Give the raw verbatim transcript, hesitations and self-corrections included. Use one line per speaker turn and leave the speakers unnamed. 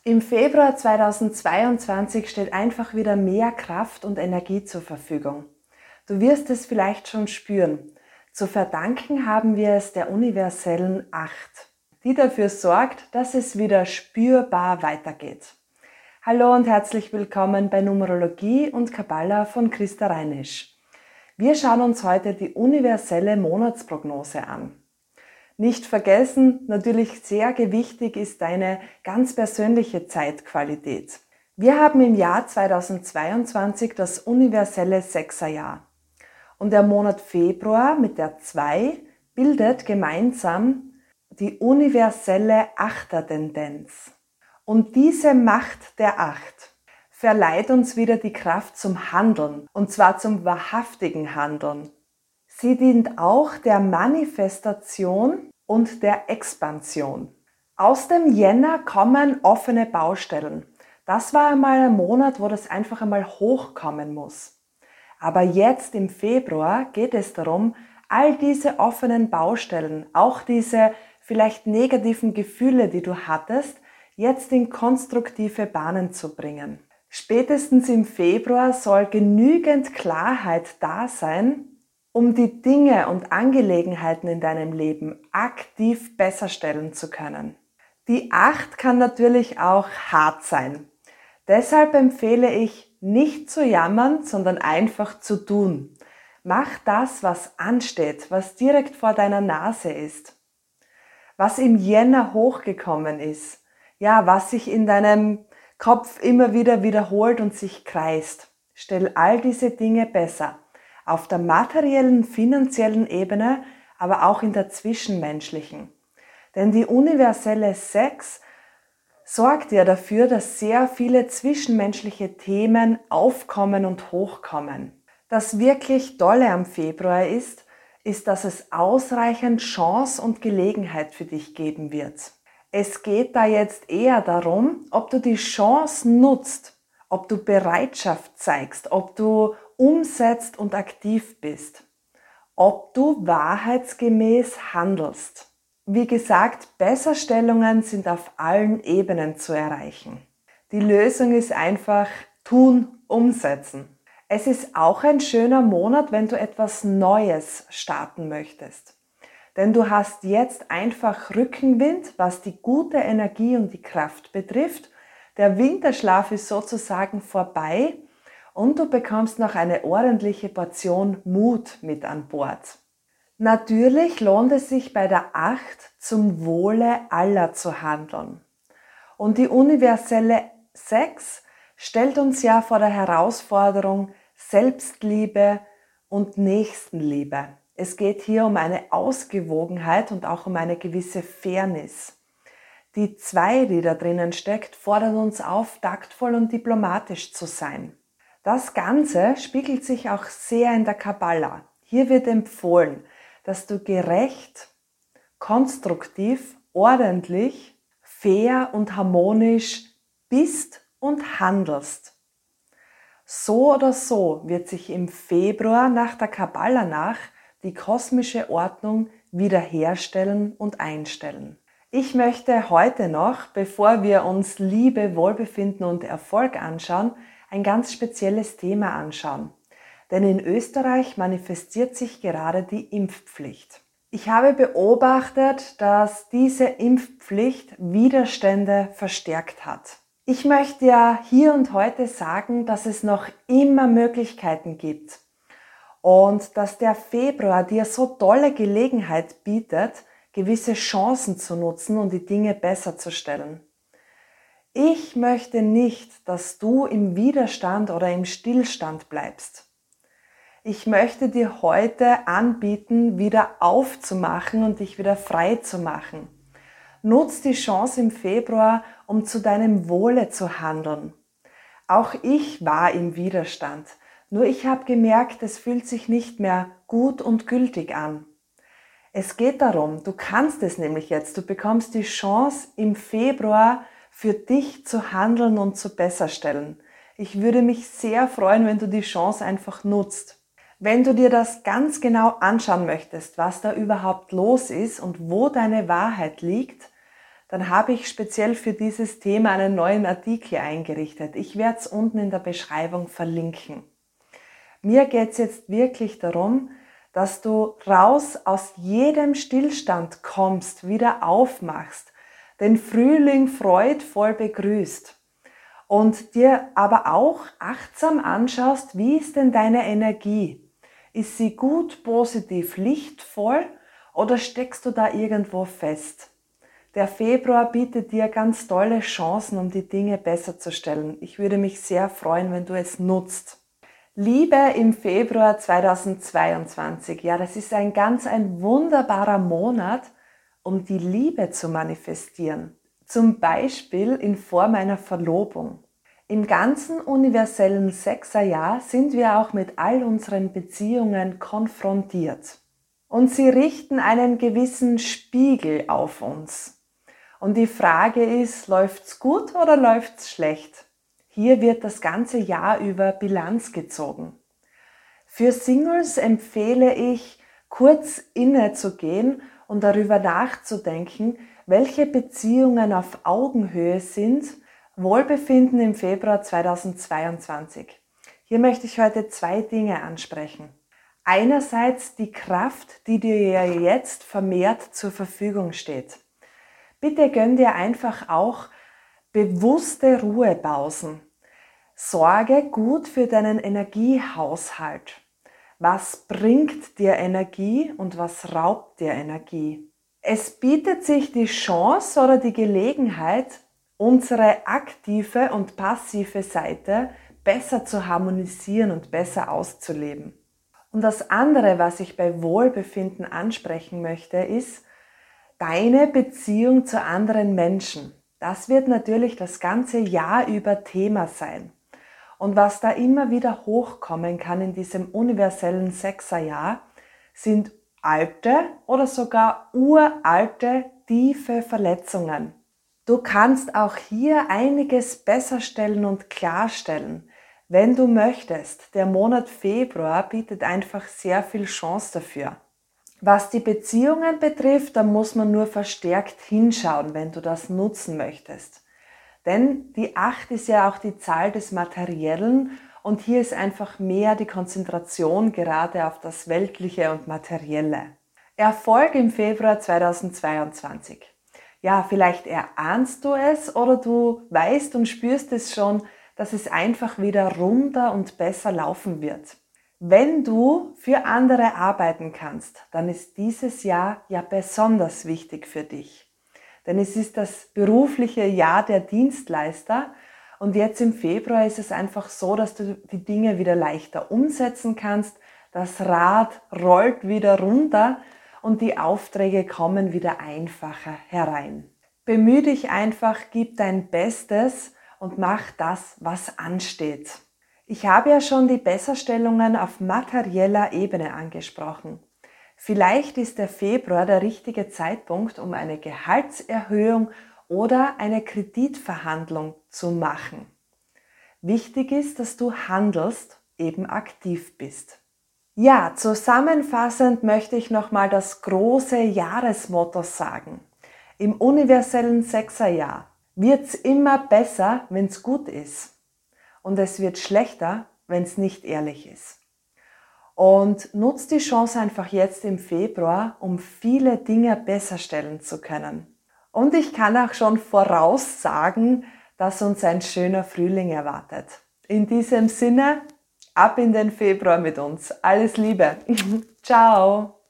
Im Februar zweitausendzweiundzwanzig steht einfach wieder mehr Kraft und Energie zur Verfügung. Du wirst es vielleicht schon spüren. Zu verdanken haben wir es der universellen Acht, die dafür sorgt, dass es wieder spürbar weitergeht. Hallo und herzlich willkommen bei Numerologie und Kabbala von Christa Reinisch. Wir schauen uns heute die universelle Monatsprognose an. Nicht vergessen, natürlich sehr gewichtig ist deine ganz persönliche Zeitqualität. Wir haben im Jahr zweitausendzweiundzwanzig das universelle Sechserjahr. Und der Monat Februar mit der zwei bildet gemeinsam die universelle Achtertendenz. Und diese Macht der Acht verleiht uns wieder die Kraft zum Handeln, und zwar zum wahrhaftigen Handeln. Sie dient auch der Manifestation und der Expansion. Aus dem Jänner kommen offene Baustellen. Das war einmal ein Monat, wo das einfach einmal hochkommen muss. Aber jetzt im Februar geht es darum, all diese offenen Baustellen, auch diese vielleicht negativen Gefühle, die du hattest, jetzt in konstruktive Bahnen zu bringen. Spätestens im Februar soll genügend Klarheit da sein, um die Dinge und Angelegenheiten in deinem Leben aktiv besser stellen zu können. Die Acht kann natürlich auch hart sein. Deshalb empfehle ich, nicht zu jammern, sondern einfach zu tun. Mach das, was ansteht, was direkt vor deiner Nase ist. Was im Jänner hochgekommen ist. Ja, was sich in deinem Kopf immer wieder wiederholt und sich kreist. Stell all diese Dinge besser. Auf der materiellen, finanziellen Ebene, aber auch in der zwischenmenschlichen. Denn die universelle Sechs sorgt ja dafür, dass sehr viele zwischenmenschliche Themen aufkommen und hochkommen. Das wirklich Tolle am Februar ist, ist, dass es ausreichend Chance und Gelegenheit für dich geben wird. Es geht da jetzt eher darum, ob du die Chance nutzt, ob du Bereitschaft zeigst, ob du umsetzt und aktiv bist, ob du wahrheitsgemäß handelst. Wie gesagt, Besserstellungen sind auf allen Ebenen zu erreichen. Die Lösung ist einfach tun, umsetzen. Es ist auch ein schöner Monat, wenn du etwas Neues starten möchtest. Denn du hast jetzt einfach Rückenwind, was die gute Energie und die Kraft betrifft. Der Winterschlaf ist sozusagen vorbei. Und du bekommst noch eine ordentliche Portion Mut mit an Bord. Natürlich lohnt es sich bei der Acht zum Wohle aller zu handeln. Und die universelle Sechs stellt uns ja vor der Herausforderung Selbstliebe und Nächstenliebe. Es geht hier um eine Ausgewogenheit und auch um eine gewisse Fairness. Die zwei, die da drinnen steckt, fordert uns auf, taktvoll und diplomatisch zu sein. Das Ganze spiegelt sich auch sehr in der Kabbala. Hier wird empfohlen, dass du gerecht, konstruktiv, ordentlich, fair und harmonisch bist und handelst. So oder so wird sich im Februar nach der Kabbala nach die kosmische Ordnung wiederherstellen und einstellen. Ich möchte heute noch, bevor wir uns Liebe, Wohlbefinden und Erfolg anschauen, ein ganz spezielles Thema anschauen. Denn in Österreich manifestiert sich gerade die Impfpflicht. Ich habe beobachtet, dass diese Impfpflicht Widerstände verstärkt hat. Ich möchte ja hier und heute sagen, dass es noch immer Möglichkeiten gibt und dass der Februar dir so tolle Gelegenheit bietet, gewisse Chancen zu nutzen und die Dinge besser zu stellen. Ich möchte nicht, dass du im Widerstand oder im Stillstand bleibst. Ich möchte dir heute anbieten, wieder aufzumachen und dich wieder frei zu machen. Nutz die Chance im Februar, um zu deinem Wohle zu handeln. Auch ich war im Widerstand, nur ich habe gemerkt, es fühlt sich nicht mehr gut und gültig an. Es geht darum, du kannst es nämlich jetzt, du bekommst die Chance im Februar für dich zu handeln und zu besserstellen. Ich würde mich sehr freuen, wenn du die Chance einfach nutzt. Wenn du dir das ganz genau anschauen möchtest, was da überhaupt los ist und wo deine Wahrheit liegt, dann habe ich speziell für dieses Thema einen neuen Artikel eingerichtet. Ich werde es unten in der Beschreibung verlinken. Mir geht es jetzt wirklich darum, dass du raus aus jedem Stillstand kommst, wieder aufmachst, den Frühling freudvoll begrüßt und dir aber auch achtsam anschaust, wie ist denn deine Energie? Ist sie gut, positiv, lichtvoll oder steckst du da irgendwo fest? Der Februar bietet dir ganz tolle Chancen, um die Dinge besser zu stellen. Ich würde mich sehr freuen, wenn du es nutzt. Liebe im Februar zweitausendzweiundzwanzig. Ja, das ist ein ganz ein wunderbarer Monat, um die Liebe zu manifestieren. Zum Beispiel in Form einer Verlobung. Im ganzen universellen Sechserjahr sind wir auch mit all unseren Beziehungen konfrontiert. Und sie richten einen gewissen Spiegel auf uns. Und die Frage ist, läuft's gut oder läuft's schlecht? Hier wird das ganze Jahr über Bilanz gezogen. Für Singles empfehle ich, kurz innezugehen und darüber nachzudenken, welche Beziehungen auf Augenhöhe sind, Wohlbefinden im Februar zweitausendzweiundzwanzig. Hier möchte ich heute zwei Dinge ansprechen. Einerseits die Kraft, die dir ja jetzt vermehrt zur Verfügung steht. Bitte gönn dir einfach auch bewusste Ruhepausen. Sorge gut für deinen Energiehaushalt. Was bringt dir Energie und was raubt dir Energie? Es bietet sich die Chance oder die Gelegenheit, unsere aktive und passive Seite besser zu harmonisieren und besser auszuleben. Und das andere, was ich bei Wohlbefinden ansprechen möchte, ist deine Beziehung zu anderen Menschen. Das wird natürlich das ganze Jahr über Thema sein. Und was da immer wieder hochkommen kann in diesem universellen Sechserjahr, sind alte oder sogar uralte, tiefe Verletzungen. Du kannst auch hier einiges besser stellen und klarstellen, wenn du möchtest. Der Monat Februar bietet einfach sehr viel Chance dafür. Was die Beziehungen betrifft, da muss man nur verstärkt hinschauen, wenn du das nutzen möchtest. Denn die acht ist ja auch die Zahl des Materiellen und hier ist einfach mehr die Konzentration gerade auf das Weltliche und Materielle. Erfolg im Februar zweitausendzweiundzwanzig. Ja, vielleicht erahnst du es oder du weißt und spürst es schon, dass es einfach wieder runder und besser laufen wird. Wenn du für andere arbeiten kannst, dann ist dieses Jahr ja besonders wichtig für dich. Denn es ist das berufliche Jahr der Dienstleister und jetzt im Februar ist es einfach so, dass du die Dinge wieder leichter umsetzen kannst. Das Rad rollt wieder runter und die Aufträge kommen wieder einfacher herein. Bemühe dich einfach, gib dein Bestes und mach das, was ansteht. Ich habe ja schon die Besserstellungen auf materieller Ebene angesprochen. Vielleicht ist der Februar der richtige Zeitpunkt, um eine Gehaltserhöhung oder eine Kreditverhandlung zu machen. Wichtig ist, dass du handelst, eben aktiv bist. Ja, zusammenfassend möchte ich nochmal das große Jahresmotto sagen. Im universellen Sechserjahr wird's immer besser, wenn's gut ist. Und es wird schlechter, wenn es nicht ehrlich ist. Und nutz die Chance einfach jetzt im Februar, um viele Dinge besser stellen zu können. Und ich kann auch schon voraussagen, dass uns ein schöner Frühling erwartet. In diesem Sinne, ab in den Februar mit uns. Alles Liebe. Ciao.